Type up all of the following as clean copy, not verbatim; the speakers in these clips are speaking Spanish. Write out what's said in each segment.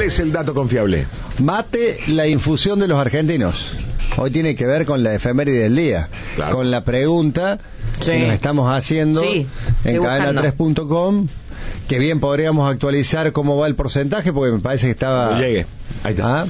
es el dato confiable? Mate, la infusión de los argentinos. Hoy tiene que ver con la efeméride del día, Claro. con la pregunta que nos estamos haciendo en cadena3.com, que bien podríamos actualizar cómo va el porcentaje, porque me parece que estaba... No llegue. Ahí está.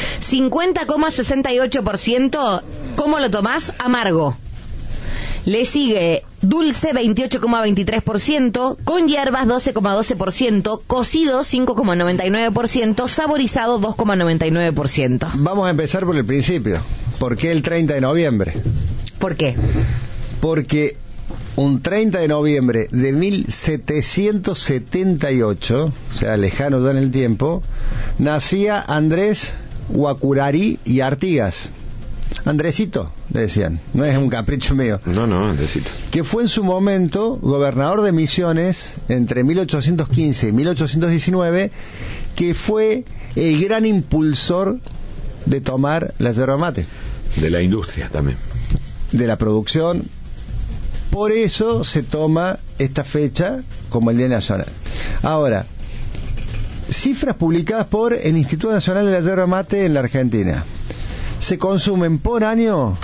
50,68%, ¿cómo lo tomás? Amargo. Le sigue dulce 28,23%, con hierbas 12,12%, cocido 5,99%, saborizado 2,99%. Vamos a empezar por el principio. ¿Por qué el 30 de noviembre? ¿Por qué? Porque un 30 de noviembre de 1778, o sea, lejano ya en el tiempo, nacía Andrés Guacurari y Artigas. Andresito, le decían, no es un capricho mío. No, Andresito. Que fue en su momento gobernador de Misiones entre 1815 y 1819, que fue el gran impulsor de tomar la yerba mate. De la industria también. De la producción. Por eso se toma esta fecha como el Día Nacional. Ahora, cifras publicadas por el Instituto Nacional de la Yerba Mate en la Argentina. Se consumen por año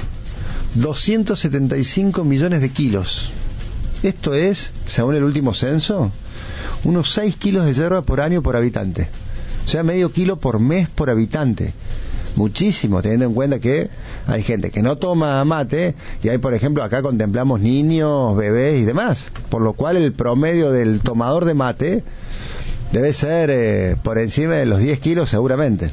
275 millones de kilos. Esto es, según el último censo, unos 6 kilos de yerba por año por habitante. O sea, medio kilo por mes por habitante. Muchísimo, teniendo en cuenta que hay gente que no toma mate, y hay, por ejemplo, acá contemplamos niños, bebés y demás, por lo cual el promedio del tomador de mate debe ser por encima de los 10 kilos seguramente.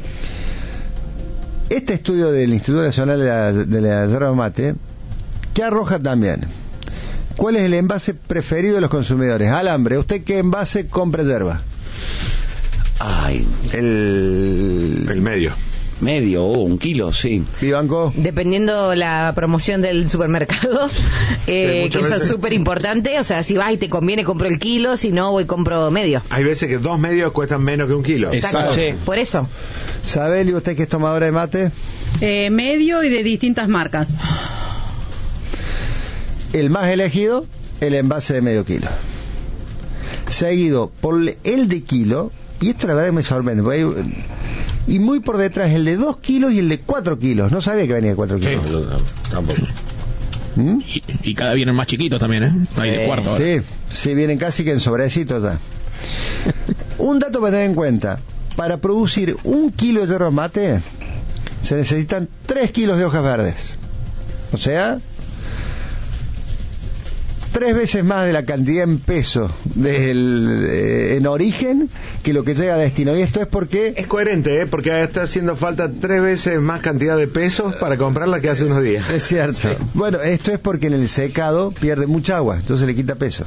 Este estudio del Instituto Nacional de la Yerba Mate, ¿qué arroja también? ¿Cuál es el envase preferido de los consumidores? Alambre, ¿usted qué envase compra yerba? Ay, El medio. Medio, un kilo, sí. ¿Vivanco? Dependiendo la promoción del supermercado, que eso es súper importante. O sea, si vas y te conviene, compro el kilo, si no, voy y compro medio. Hay veces que 2 medios cuestan menos que un kilo. Exacto, Sí. por eso. ¿Sabeli, usted que es tomadora de mate? Medio y de distintas marcas. El más elegido, el envase de medio kilo. Seguido por el de kilo, y esto la verdad que me sorprende, porque y muy por detrás el de 2 kilos y el de 4 kilos. No sabía que venía de 4 kilos. No, tampoco. ¿Mm? Y cada vienen más chiquitos también, ¿eh? Hay de cuarto ahora. Sí, vienen casi que en sobrecitos ya. Un dato para tener en cuenta: para producir 1 kilo de yerba mate se necesitan 3 kilos de hojas verdes. O sea, 3 veces más de la cantidad en peso en origen que lo que llega a destino. Y esto es porque... Es coherente, porque está haciendo falta 3 veces más cantidad de pesos para comprarla que hace unos días. Es cierto. Sí. Bueno, esto es porque en el secado pierde mucha agua, entonces le quita peso.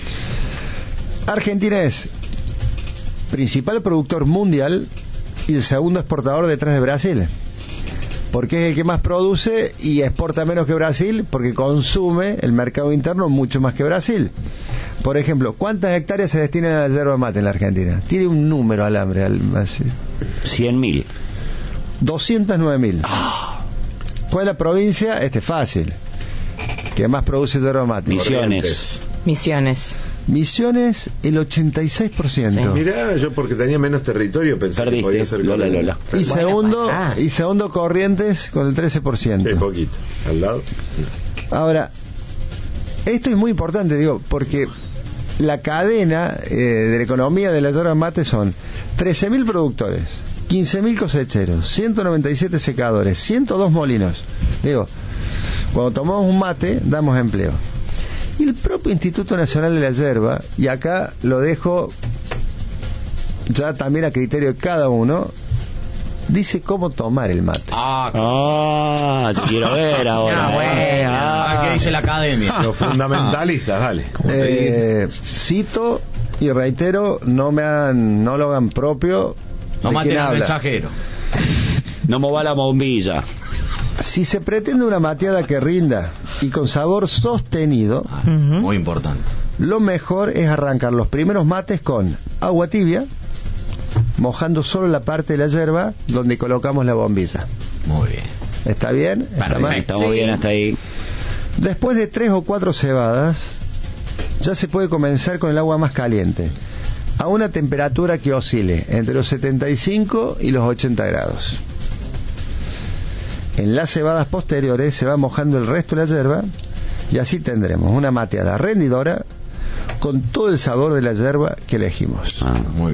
Argentina es principal productor mundial y el segundo exportador detrás de Brasil. Porque es el que más produce y exporta menos que Brasil, porque consume el mercado interno mucho más que Brasil. Por ejemplo, ¿cuántas hectáreas se destinan a la yerba mate en la Argentina? Tiene un número, Alambre. 100.000. 209.000. ¿Cuál es la provincia? Este es fácil. ¿Qué más produce yerba mate? Misiones. Misiones, el 86%. Sí. Mirá, yo porque tenía menos territorio pensé que podía ser Lola. Y segundo Corrientes con el 13%. Sí, poquito. Al lado. Ahora, esto es muy importante, digo, porque la cadena de la economía de la yerba mate son 13.000 productores, 15.000 cosecheros, 197 secadores, 102 molinos. Digo, cuando tomamos un mate, damos empleo. Y el propio Instituto Nacional de la Yerba, y acá lo dejo ya también a criterio de cada uno, dice cómo tomar el mate. Te quiero ver ahora. ¿Qué dice la academia? Los fundamentalistas, dale. Cito y reitero, no lo hagan propio. No maten al mensajero. No me va la bombilla. Si se pretende una mateada que rinda y con sabor sostenido, Muy importante. lo mejor es arrancar los primeros mates con agua tibia, mojando solo la parte de la yerba donde colocamos la bombilla. Muy bien. ¿Está bien? ¿Está mal? Estamos bien hasta ahí. Después de 3 o 4 cebadas, ya se puede comenzar con el agua más caliente. a una temperatura que oscile entre los 75 y los 80 grados. En las cebadas posteriores se va mojando el resto de la yerba y así tendremos una mateada rendidora con todo el sabor de la yerba que elegimos. Muy bien.